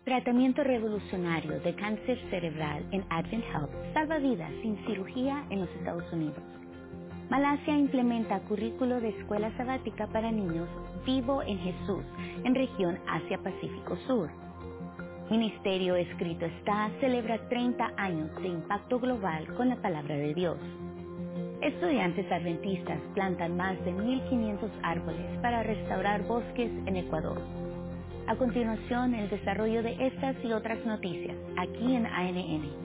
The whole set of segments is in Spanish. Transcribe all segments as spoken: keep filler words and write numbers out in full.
Tratamiento revolucionario de cáncer cerebral en Advent Health salva vidas sin cirugía en los Estados Unidos. Malasia implementa currículo de escuela sabática para niños Vivo en Jesús en región Asia-Pacífico Sur. Ministerio Escrito Está celebra treinta años de impacto global con la palabra de Dios. Estudiantes adventistas plantan más de mil quinientos árboles para restaurar bosques en Ecuador. A continuación, el desarrollo de estas y otras noticias, aquí en A N N.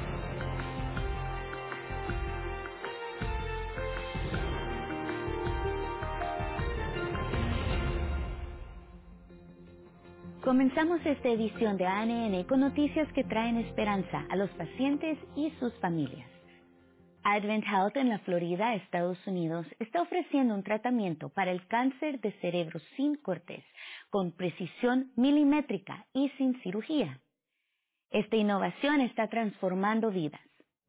Comenzamos esta edición de A N N con noticias que traen esperanza a los pacientes y sus familias. Advent Health en la Florida, Estados Unidos, está ofreciendo un tratamiento para el cáncer de cerebro sin cortes, con precisión milimétrica y sin cirugía. Esta innovación está transformando vidas.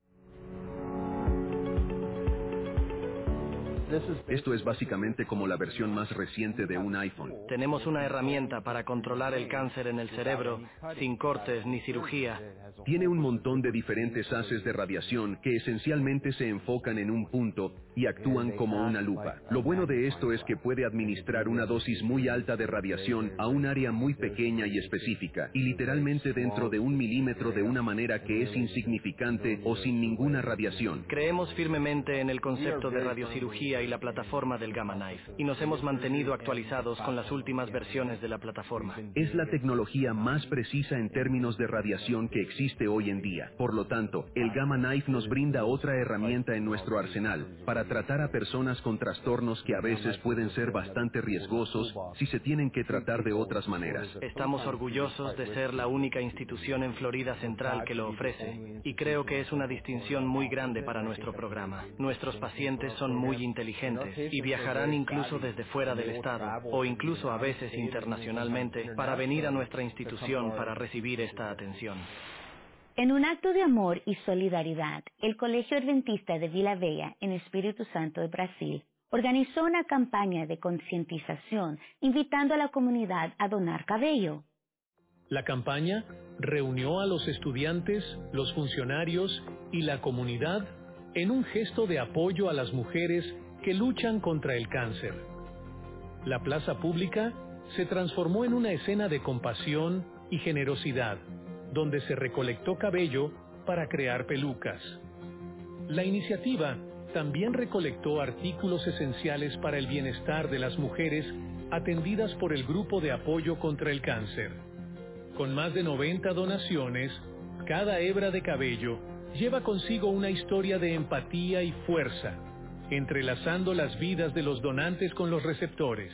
Esto es básicamente como la versión más reciente de un iPhone. Tenemos una herramienta para controlar el cáncer en el cerebro sin cortes ni cirugía. Tiene un montón de diferentes haces de radiación que esencialmente se enfocan en un punto y actúan como una lupa. Lo bueno de esto es que puede administrar una dosis muy alta de radiación a un área muy pequeña y específica, y literalmente dentro de un milímetro de una manera que es insignificante o sin ninguna radiación. Creemos firmemente en el concepto de radiocirugía y la plataforma del Gamma Knife, y nos hemos mantenido actualizados con las últimas versiones de la plataforma. Es la tecnología más precisa en términos de radiación que existe hoy en día. Por lo tanto, el Gamma Knife nos brinda otra herramienta en nuestro arsenal para tratar a personas con trastornos que a veces pueden ser bastante riesgosos si se tienen que tratar de otras maneras. Estamos orgullosos de ser la única institución en Florida Central que lo ofrece, y creo que es una distinción muy grande para nuestro programa. Nuestros pacientes son muy inteligentes y viajarán incluso desde fuera del estado, o incluso a veces internacionalmente, para venir a nuestra institución para recibir esta atención. En un acto de amor y solidaridad, el Colegio Adventista de Vila Velha, en Espíritu Santo de Brasil, organizó una campaña de concientización invitando a la comunidad a donar cabello. La campaña reunió a los estudiantes, los funcionarios y la comunidad en un gesto de apoyo a las mujeres que luchan contra el cáncer. La plaza pública se transformó en una escena de compasión y generosidad, donde se recolectó cabello para crear pelucas. La iniciativa también recolectó artículos esenciales para el bienestar de las mujeres atendidas por el Grupo de Apoyo contra el Cáncer. Con más de noventa donaciones, cada hebra de cabello lleva consigo una historia de empatía y fuerza, entrelazando las vidas de los donantes con los receptores.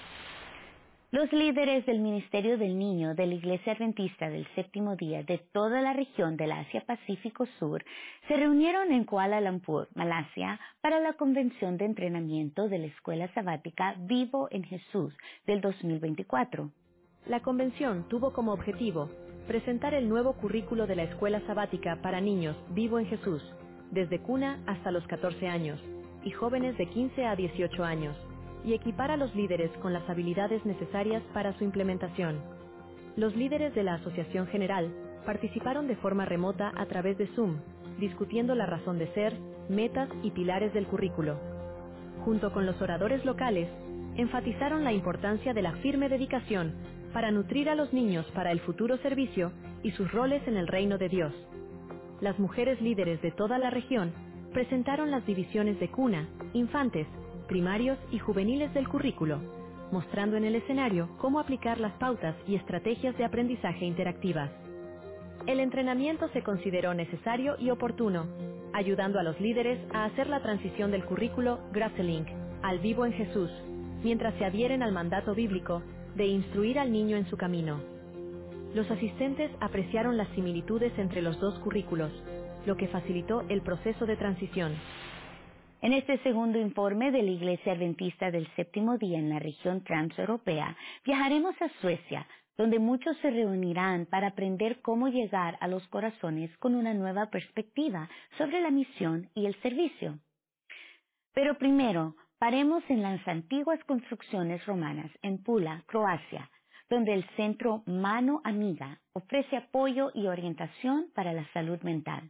Los líderes del Ministerio del Niño de la Iglesia Adventista del Séptimo Día de toda la región del Asia-Pacífico Sur se reunieron en Kuala Lumpur, Malasia, para la convención de entrenamiento de la Escuela Sabática Vivo en Jesús del dos mil veinticuatro. La convención tuvo como objetivo presentar el nuevo currículo de la Escuela Sabática para niños Vivo en Jesús, desde cuna hasta los catorce años, y jóvenes de quince a dieciocho años, y equipar a los líderes con las habilidades necesarias para su implementación. Los líderes de la Asociación General participaron de forma remota a través de Zoom, discutiendo la razón de ser, metas y pilares del currículo. Junto con los oradores locales, enfatizaron la importancia de la firme dedicación para nutrir a los niños para el futuro servicio y sus roles en el reino de Dios. Las mujeres líderes de toda la región presentaron las divisiones de cuna, infantes, primarios y juveniles del currículo, mostrando en el escenario cómo aplicar las pautas y estrategias de aprendizaje interactivas. El entrenamiento se consideró necesario y oportuno, ayudando a los líderes a hacer la transición del currículo Gracelink al Vivo en Jesús, mientras se adhieren al mandato bíblico de instruir al niño en su camino. Los asistentes apreciaron las similitudes entre los dos currículos, lo que facilitó el proceso de transición. En este segundo informe de la Iglesia Adventista del Séptimo Día en la región transeuropea, viajaremos a Suecia, donde muchos se reunirán para aprender cómo llegar a los corazones con una nueva perspectiva sobre la misión y el servicio. Pero primero, paremos en las antiguas construcciones romanas en Pula, Croacia, donde el Centro Mano Amiga ofrece apoyo y orientación para la salud mental.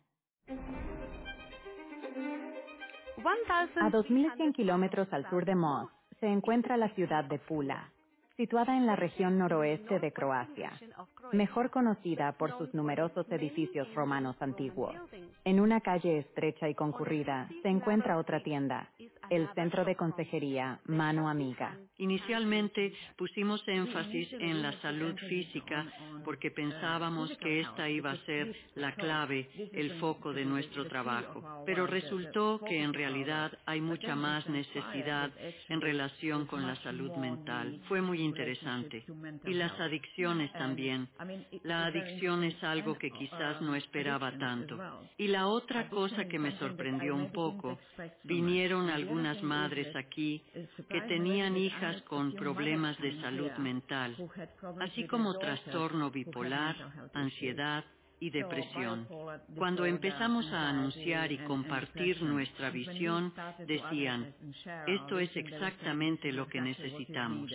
A dos mil cien kilómetros al sur de Most se encuentra la ciudad de Pula, situada en la región noroeste de Croacia, mejor conocida por sus numerosos edificios romanos antiguos. En una calle estrecha y concurrida se encuentra otra tienda, el Centro de Consejería Mano Amiga. Inicialmente pusimos énfasis en la salud física porque pensábamos que esta iba a ser la clave, el foco de nuestro trabajo. Pero resultó que en realidad hay mucha más necesidad en relación con la salud mental. Fue muy interesante. Y las adicciones también. La adicción es algo que quizás no esperaba tanto. Y la otra cosa que me sorprendió un poco, vinieron algunas madres aquí que tenían hijas con problemas de salud mental, así como trastorno bipolar, ansiedad y depresión. Cuando empezamos a anunciar y compartir nuestra visión, decían, esto es exactamente lo que necesitamos.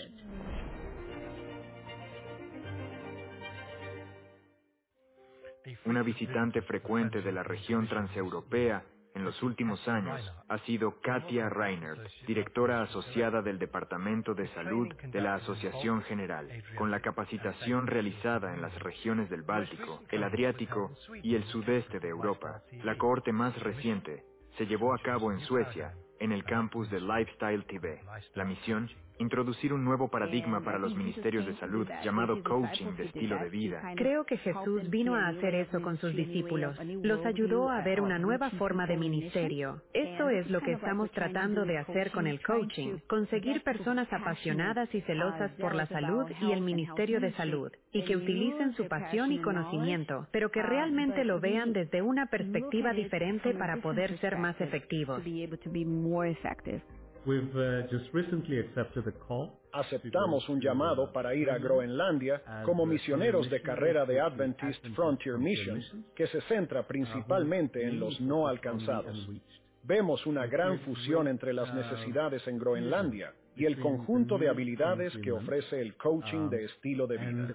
Una visitante frecuente de la región transeuropea en los últimos años ha sido Katia Reinert, directora asociada del Departamento de Salud de la Asociación General. Con la capacitación realizada en las regiones del Báltico, el Adriático y el sudeste de Europa, la cohorte más reciente se llevó a cabo en Suecia, en el campus de Lifestyle T V. La misión, introducir un nuevo paradigma para los ministerios de salud llamado coaching de estilo de vida. Creo que Jesús vino a hacer eso con sus discípulos. Los ayudó a ver una nueva forma de ministerio. Esto es lo que estamos tratando de hacer con el coaching, conseguir personas apasionadas y celosas por la salud y el ministerio de salud, y que utilicen su pasión y conocimiento, pero que realmente lo vean desde una perspectiva diferente para poder ser más efectivos. Aceptamos un llamado para ir a Groenlandia como misioneros de carrera de Adventist Frontier Mission, que se centra principalmente en los no alcanzados. Vemos una gran fusión entre las necesidades en Groenlandia y el conjunto de habilidades que ofrece el coaching de estilo de vida.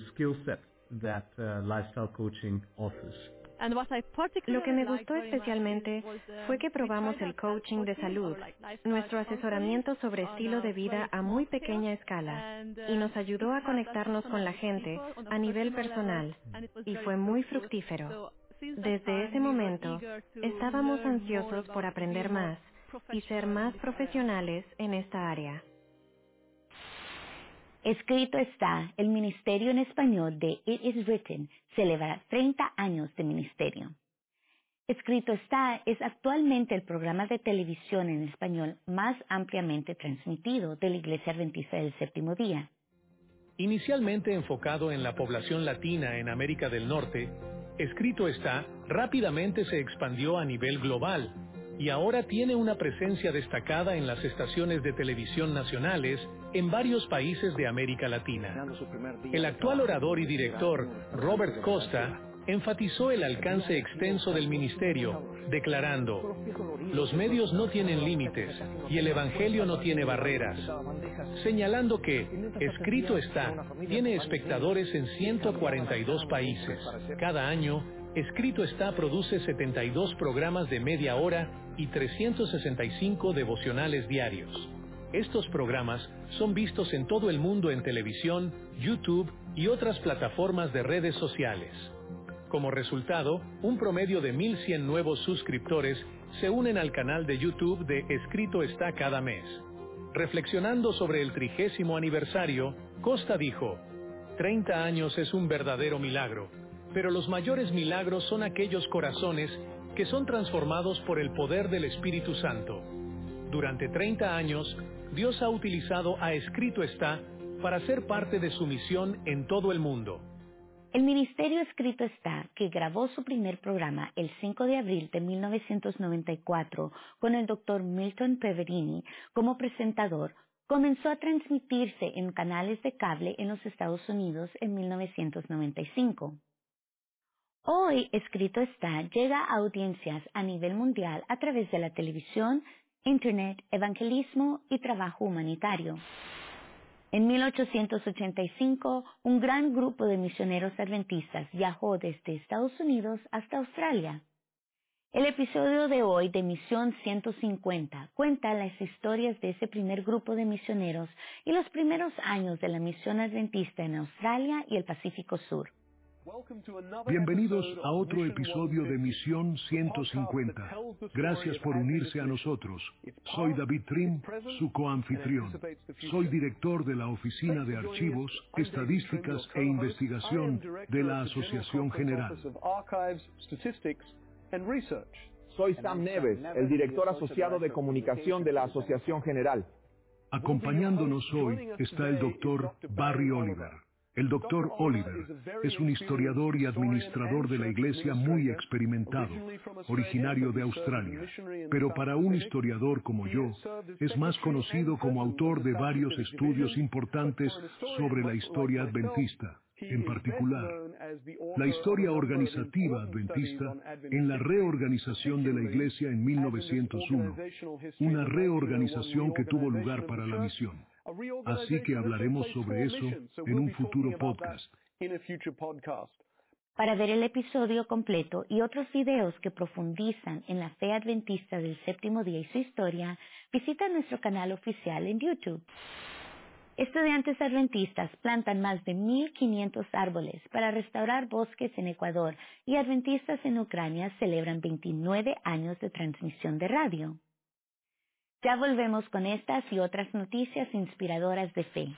Lo que me gustó especialmente fue que probamos el coaching de salud, nuestro asesoramiento sobre estilo de vida a muy pequeña escala, y nos ayudó a conectarnos con la gente a nivel personal, y fue muy fructífero. Desde ese momento, estábamos ansiosos por aprender más y ser más profesionales en esta área. Escrito está, el ministerio en español de It Is Written celebra treinta años de ministerio. Escrito está es actualmente el programa de televisión en español más ampliamente transmitido de la Iglesia Adventista del Séptimo Día. Inicialmente enfocado en la población latina en América del Norte, Escrito está rápidamente se expandió a nivel global y ahora tiene una presencia destacada en las estaciones de televisión nacionales en varios países de América Latina. El actual orador y director, Robert Costa, enfatizó el alcance extenso del ministerio, declarando, los medios no tienen límites y el Evangelio no tiene barreras, señalando que, Escrito está, tiene espectadores en ciento cuarenta y dos países. Cada año, Escrito está produce setenta y dos programas de media hora y trescientos sesenta y cinco devocionales diarios. Estos programas son vistos en todo el mundo en televisión, YouTube y otras plataformas de redes sociales. Como resultado, un promedio de mil cien nuevos suscriptores se unen al canal de YouTube de Escrito está cada mes. Reflexionando sobre el trigésimo aniversario, Costa dijo, treinta años es un verdadero milagro, pero los mayores milagros son aquellos corazones que son transformados por el poder del Espíritu Santo. Durante treinta años, Dios ha utilizado a Escrito está para ser parte de su misión en todo el mundo. El ministerio Escrito está, que grabó su primer programa el cinco de abril de mil novecientos noventa y cuatro con el doctor Milton Peverini como presentador, comenzó a transmitirse en canales de cable en los Estados Unidos en mil novecientos noventa y cinco. Hoy, Escrito está llega a audiencias a nivel mundial a través de la televisión, Internet, evangelismo y trabajo humanitario. En mil ochocientos ochenta y cinco, un gran grupo de misioneros adventistas viajó desde Estados Unidos hasta Australia. El episodio de hoy de Misión ciento cincuenta cuenta las historias de ese primer grupo de misioneros y los primeros años de la misión adventista en Australia y el Pacífico Sur. Bienvenidos a otro episodio de Misión ciento cincuenta. Gracias por unirse a nosotros. Soy David Trim, su coanfitrión. Soy director de la Oficina de Archivos, Estadísticas e Investigación de la Asociación General. Soy Sam Neves, el director asociado de comunicación de la Asociación General. Acompañándonos hoy está el doctor Barry Oliver. El doctor Oliver es un historiador y administrador de la Iglesia muy experimentado, originario de Australia, pero para un historiador como yo, es más conocido como autor de varios estudios importantes sobre la historia adventista, en particular, la historia organizativa adventista en la reorganización de la Iglesia en mil novecientos uno, una reorganización que tuvo lugar para la misión. Así que hablaremos sobre eso en un futuro podcast. Para ver el episodio completo y otros videos que profundizan en la fe adventista del séptimo día y su historia, visita nuestro canal oficial en YouTube. Estudiantes adventistas plantan más de mil quinientos árboles para restaurar bosques en Ecuador y adventistas en Ucrania celebran veintinueve años de transmisión de radio. Ya volvemos con estas y otras noticias inspiradoras de fe.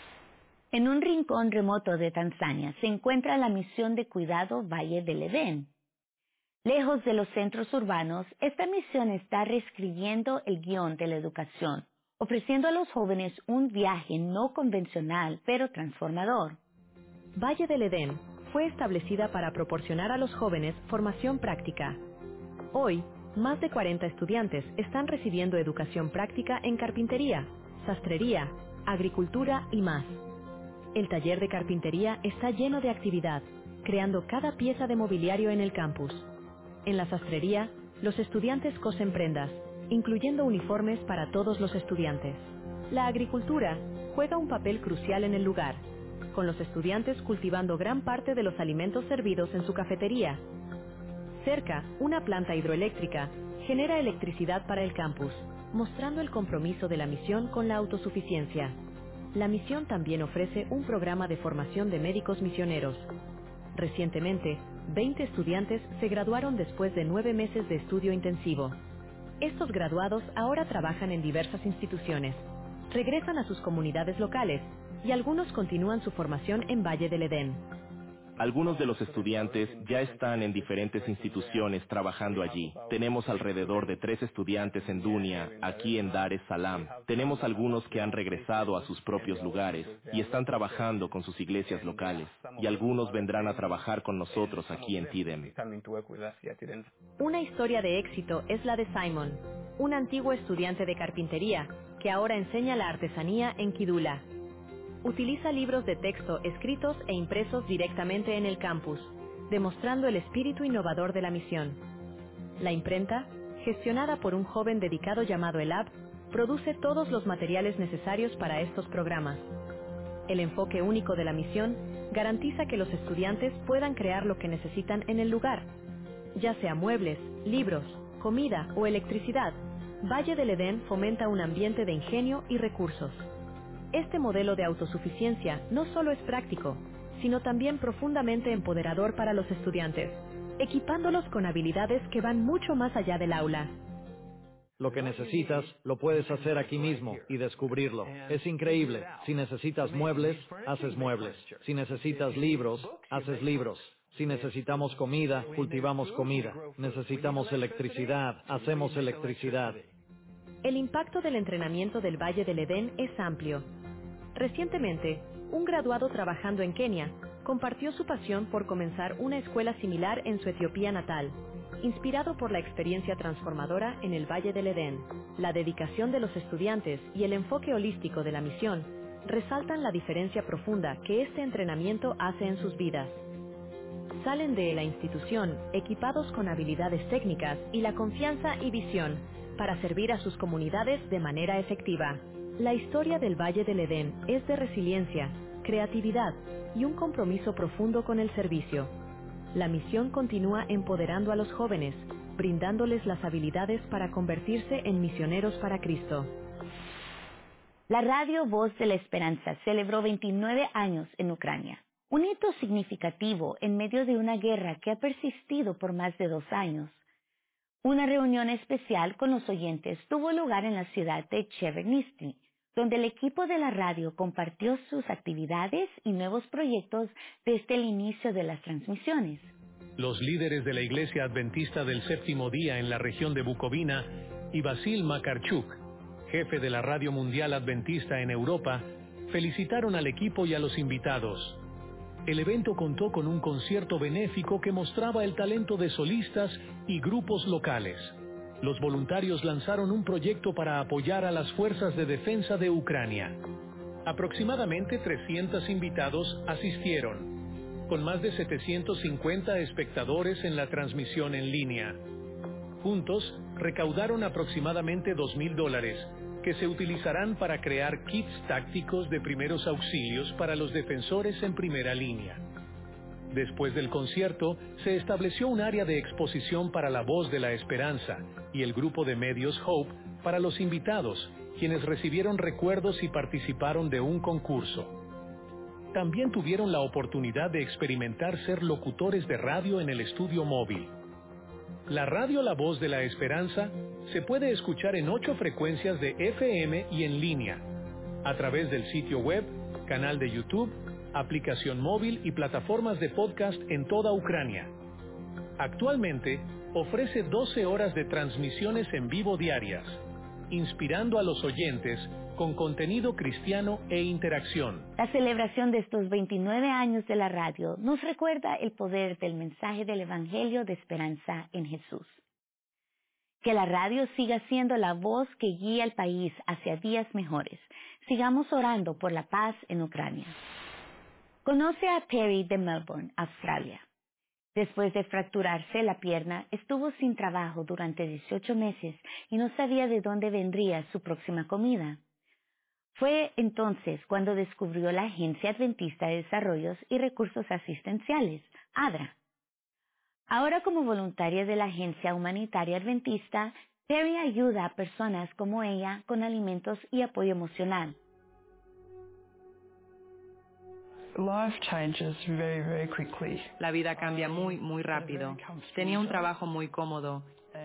En un rincón remoto de Tanzania se encuentra la misión de cuidado Valle del Edén. Lejos de los centros urbanos, esta misión está reescribiendo el guión de la educación, ofreciendo a los jóvenes un viaje no convencional, pero transformador. Valle del Edén fue establecida para proporcionar a los jóvenes formación práctica. Hoy, más de cuarenta estudiantes están recibiendo educación práctica en carpintería, sastrería, agricultura y más. El taller de carpintería está lleno de actividad, creando cada pieza de mobiliario en el campus. En la sastrería, los estudiantes cosen prendas, incluyendo uniformes para todos los estudiantes. La agricultura juega un papel crucial en el lugar, con los estudiantes cultivando gran parte de los alimentos servidos en su cafetería. Cerca, una planta hidroeléctrica genera electricidad para el campus, mostrando el compromiso de la misión con la autosuficiencia. La misión también ofrece un programa de formación de médicos misioneros. Recientemente, veinte estudiantes se graduaron después de nueve meses de estudio intensivo. Estos graduados ahora trabajan en diversas instituciones, regresan a sus comunidades locales y algunos continúan su formación en Valle del Edén. Algunos de los estudiantes ya están en diferentes instituciones trabajando allí. Tenemos alrededor de tres estudiantes en Dunia, aquí en Dar es Salaam. Tenemos algunos que han regresado a sus propios lugares y están trabajando con sus iglesias locales. Y algunos vendrán a trabajar con nosotros aquí en Tidem. Una historia de éxito es la de Simon, un antiguo estudiante de carpintería que ahora enseña la artesanía en Kidula. Utiliza libros de texto escritos e impresos directamente en el campus, demostrando el espíritu innovador de la misión. La imprenta, gestionada por un joven dedicado llamado Elab, produce todos los materiales necesarios para estos programas. El enfoque único de la misión garantiza que los estudiantes puedan crear lo que necesitan en el lugar, ya sea muebles, libros, comida o electricidad. Valle del Edén fomenta un ambiente de ingenio y recursos. Este modelo de autosuficiencia no solo es práctico, sino también profundamente empoderador para los estudiantes, equipándolos con habilidades que van mucho más allá del aula. Lo que necesitas, lo puedes hacer aquí mismo y descubrirlo. Es increíble. Si necesitas muebles, haces muebles. Si necesitas libros, haces libros. Si necesitamos comida, cultivamos comida. Necesitamos electricidad, hacemos electricidad. El impacto del entrenamiento del Valle del Edén es amplio. Recientemente, un graduado trabajando en Kenia compartió su pasión por comenzar una escuela similar en su Etiopía natal, inspirado por la experiencia transformadora en el Valle del Edén. La dedicación de los estudiantes y el enfoque holístico de la misión resaltan la diferencia profunda que este entrenamiento hace en sus vidas. Salen de la institución equipados con habilidades técnicas y la confianza y visión para servir a sus comunidades de manera efectiva. La historia del Valle del Edén es de resiliencia, creatividad y un compromiso profundo con el servicio. La misión continúa empoderando a los jóvenes, brindándoles las habilidades para convertirse en misioneros para Cristo. La radio Voz de la Esperanza celebró veintinueve años en Ucrania, un hito significativo en medio de una guerra que ha persistido por más de dos años. Una reunión especial con los oyentes tuvo lugar en la ciudad de Chernivtsi, donde el equipo de la radio compartió sus actividades y nuevos proyectos desde el inicio de las transmisiones. Los líderes de la Iglesia Adventista del Séptimo Día en la región de Bukovina y Vasil Makarchuk, jefe de la Radio Mundial Adventista en Europa, felicitaron al equipo y a los invitados. El evento contó con un concierto benéfico que mostraba el talento de solistas y grupos locales. Los voluntarios lanzaron un proyecto para apoyar a las fuerzas de defensa de Ucrania. Aproximadamente trescientos invitados asistieron, con más de setecientos cincuenta espectadores en la transmisión en línea. Juntos, recaudaron aproximadamente dos mil dólares, que se utilizarán para crear kits tácticos de primeros auxilios para los defensores en primera línea. Después del concierto, se estableció un área de exposición para la Voz de la Esperanza y el grupo de medios Hope para los invitados, quienes recibieron recuerdos y participaron de un concurso. También tuvieron la oportunidad de experimentar ser locutores de radio en el estudio móvil. La radio La Voz de la Esperanza se puede escuchar en ocho frecuencias de F M y en línea, a través del sitio web, canal de YouTube, aplicación móvil y plataformas de podcast en toda Ucrania. Actualmente, ofrece doce horas de transmisiones en vivo diarias, inspirando a los oyentes con contenido cristiano e interacción. La celebración de estos veintinueve años de la radio nos recuerda el poder del mensaje del Evangelio de esperanza en Jesús. Que la radio siga siendo la voz que guía al país hacia días mejores. Sigamos orando por la paz en Ucrania. Conoce a Perry de Melbourne, Australia. Después de fracturarse la pierna, estuvo sin trabajo durante dieciocho meses y no sabía de dónde vendría su próxima comida. Fue entonces cuando descubrió la Agencia Adventista de Desarrollos y Recursos Asistenciales, A D R A. Ahora, como voluntaria de la Agencia Humanitaria Adventista, Perry ayuda a personas como ella con alimentos y apoyo emocional. La vida cambia muy, muy rápido. Tenía un trabajo muy cómodo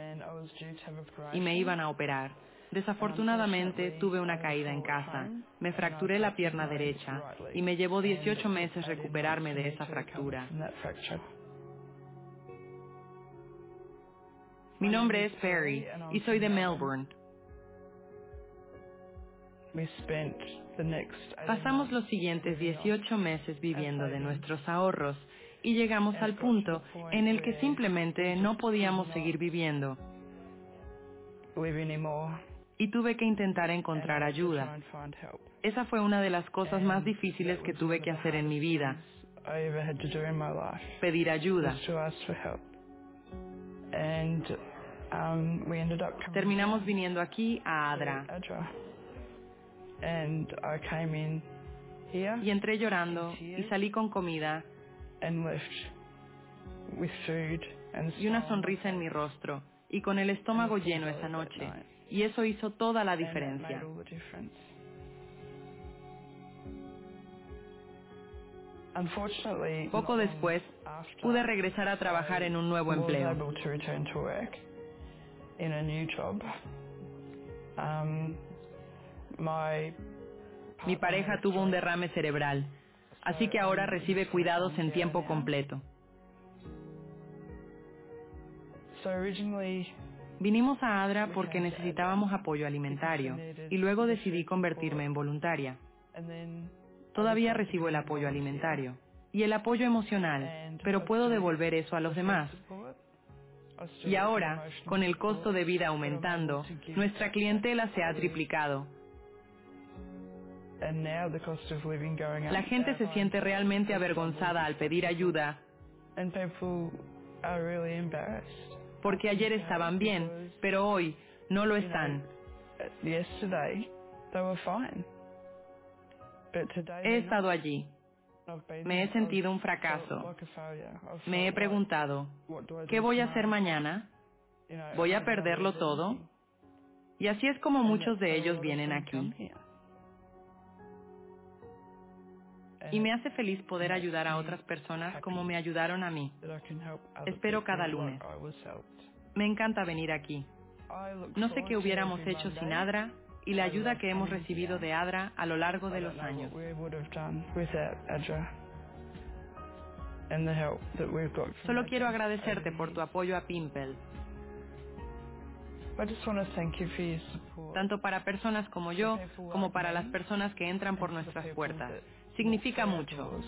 y me iban a operar. Desafortunadamente, tuve una caída en casa. Me fracturé la pierna derecha y me llevó dieciocho meses recuperarme de esa fractura. Mi nombre es Perry y soy de Melbourne. Pasamos los siguientes dieciocho meses viviendo de nuestros ahorros y llegamos al punto en el que simplemente no podíamos seguir viviendo. Y tuve que intentar encontrar ayuda. Esa fue una de las cosas más difíciles que tuve que hacer en mi vida. Pedir ayuda. Terminamos viniendo aquí a A D R A. Y entré llorando y salí con comida y una sonrisa en mi rostro y con el estómago lleno esa noche. Y eso hizo toda la diferencia. Poco después, pude regresar a trabajar en un nuevo empleo. Mi pareja tuvo un derrame cerebral, así que ahora recibe cuidados en tiempo completo. Vinimos a A D R A porque necesitábamos apoyo alimentario y luego decidí convertirme en voluntaria. Todavía recibo el apoyo alimentario y el apoyo emocional, pero puedo devolver eso a los demás. Y ahora, con el costo de vida aumentando, nuestra clientela se ha triplicado. La gente se siente realmente avergonzada al pedir ayuda, porque ayer estaban bien, pero hoy no lo están. He estado allí. Me he sentido un fracaso. Me he preguntado, ¿qué voy a hacer mañana? ¿Voy a perderlo todo? Y así es como muchos de ellos vienen aquí. Y me hace feliz poder ayudar a otras personas como me ayudaron a mí. Espero cada lunes. Me encanta venir aquí. No sé qué hubiéramos hecho sin ADRA y la ayuda que hemos recibido de ADRA a lo largo de los años. Solo quiero agradecerte por tu apoyo a Pimple. Tanto para personas como yo, como para las personas que entran por nuestras puertas. Significa mucho.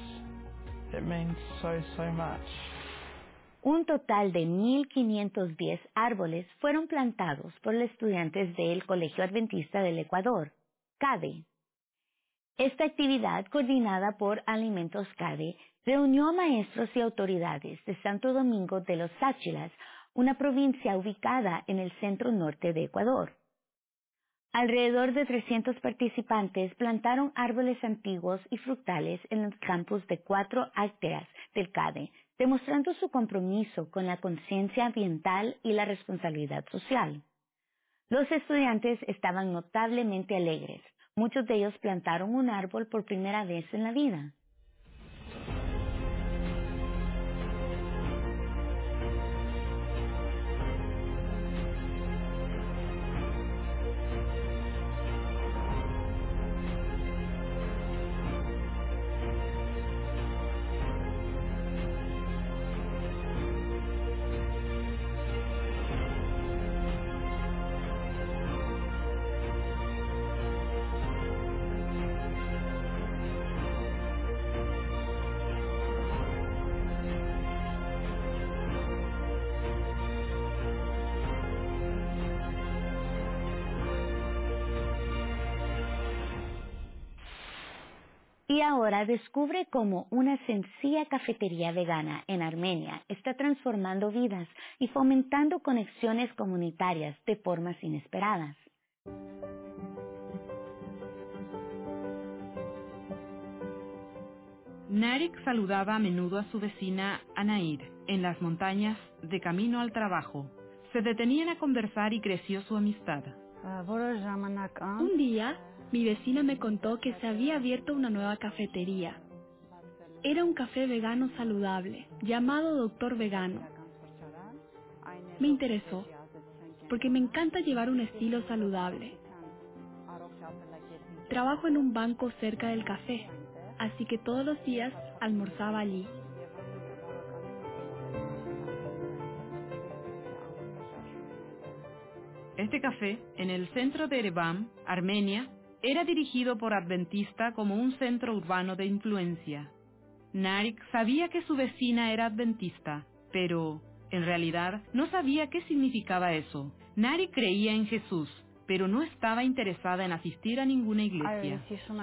Un total de mil quinientos diez árboles fueron plantados por los estudiantes del Colegio Adventista del Ecuador, C A D E. Esta actividad, coordinada por Alimentos C A D E, reunió a maestros y autoridades de Santo Domingo de los Sáchilas, una provincia ubicada en el centro norte de Ecuador. Alrededor de trescientos participantes plantaron árboles antiguos y frutales en el campus de cuatro aldeas del C A D E, demostrando su compromiso con la conciencia ambiental y la responsabilidad social. Los estudiantes estaban notablemente alegres. Muchos de ellos plantaron un árbol por primera vez en la vida. Y ahora descubre cómo una sencilla cafetería vegana en Armenia está transformando vidas y fomentando conexiones comunitarias de formas inesperadas. Narek saludaba a menudo a su vecina Anaid en las montañas de camino al trabajo. Se detenían a conversar y creció su amistad. Un día, mi vecina me contó que se había abierto una nueva cafetería. Era un café vegano saludable, llamado Doctor Vegano. Me interesó, porque me encanta llevar un estilo saludable. Trabajo en un banco cerca del café, así que todos los días almorzaba allí. Este café, en el centro de Ereván, Armenia, era dirigido por Adventista como un centro urbano de influencia. Narek sabía que su vecina era adventista, pero, en realidad, no sabía qué significaba eso. Narek creía en Jesús, pero no estaba interesada en asistir a ninguna iglesia.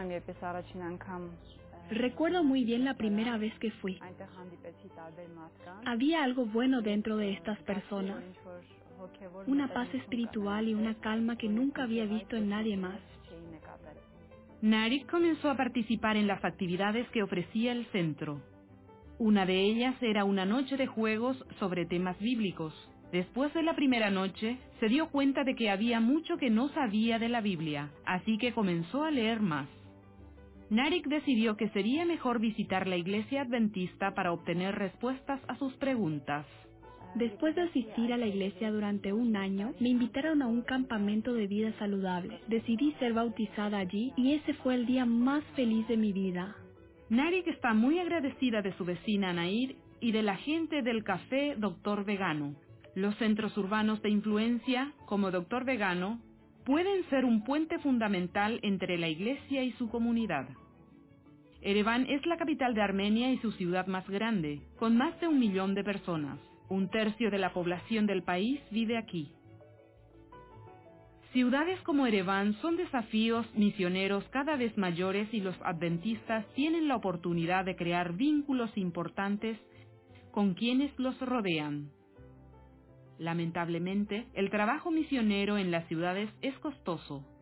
Recuerdo muy bien la primera vez que fui. Había algo bueno dentro de estas personas. Una paz espiritual y una calma que nunca había visto en nadie más. Narek comenzó a participar en las actividades que ofrecía el centro. Una de ellas era una noche de juegos sobre temas bíblicos. Después de la primera noche, se dio cuenta de que había mucho que no sabía de la Biblia, así que comenzó a leer más. Narek decidió que sería mejor visitar la iglesia adventista para obtener respuestas a sus preguntas. Después de asistir a la iglesia durante un año, me invitaron a un campamento de vida saludable. Decidí ser bautizada allí y ese fue el día más feliz de mi vida. Narek está muy agradecida de su vecina Anaid y de la gente del café Doctor Vegano. Los centros urbanos de influencia, como Doctor Vegano, pueden ser un puente fundamental entre la iglesia y su comunidad. Ereván es la capital de Armenia y su ciudad más grande, con más de un millón de personas. Un tercio de la población del país vive aquí. Ciudades como Ereván son desafíos misioneros cada vez mayores y los adventistas tienen la oportunidad de crear vínculos importantes con quienes los rodean. Lamentablemente, el trabajo misionero en las ciudades es costoso.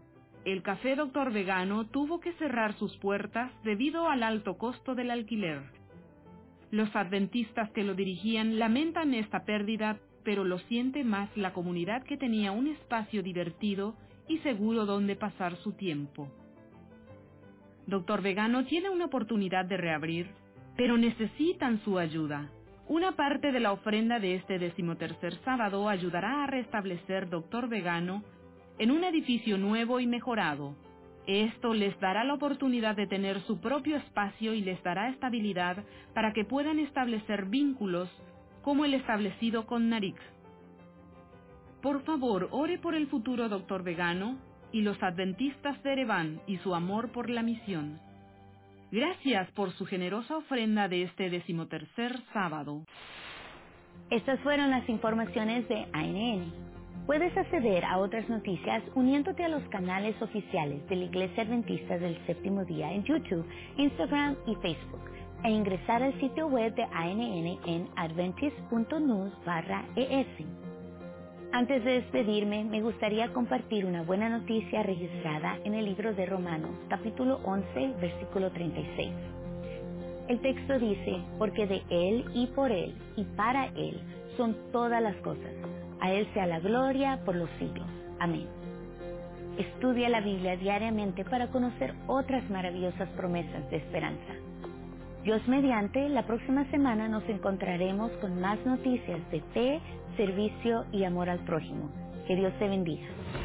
el Café Doctor Vegano tuvo que cerrar sus puertas debido al alto costo del alquiler. Los adventistas que lo dirigían lamentan esta pérdida, pero lo siente más la comunidad que tenía un espacio divertido y seguro donde pasar su tiempo. Doctor Vegano tiene una oportunidad de reabrir, pero necesitan su ayuda. Una parte de la ofrenda de este decimotercer sábado ayudará a restablecer Doctor Vegano en un edificio nuevo y mejorado. Esto les dará la oportunidad de tener su propio espacio y les dará estabilidad para que puedan establecer vínculos como el establecido con Narix. Por favor, ore por el futuro Doctor Vegano y los adventistas de Ereván y su amor por la misión. Gracias por su generosa ofrenda de este decimotercer sábado. Estas fueron las informaciones de A N N. Puedes acceder a otras noticias uniéndote a los canales oficiales de la Iglesia Adventista del Séptimo Día en YouTube, Instagram y Facebook, e ingresar al sitio web de A N N en adventist punto news barra E S. Antes de despedirme, me gustaría compartir una buena noticia registrada en el libro de Romanos, capítulo once, versículo treinta y seis. El texto dice, porque de Él y por Él y para Él son todas las cosas. A Él sea la gloria por los siglos. Amén. Estudia la Biblia diariamente para conocer otras maravillosas promesas de esperanza. Dios mediante, la próxima semana nos encontraremos con más noticias de fe, servicio y amor al prójimo. Que Dios te bendiga.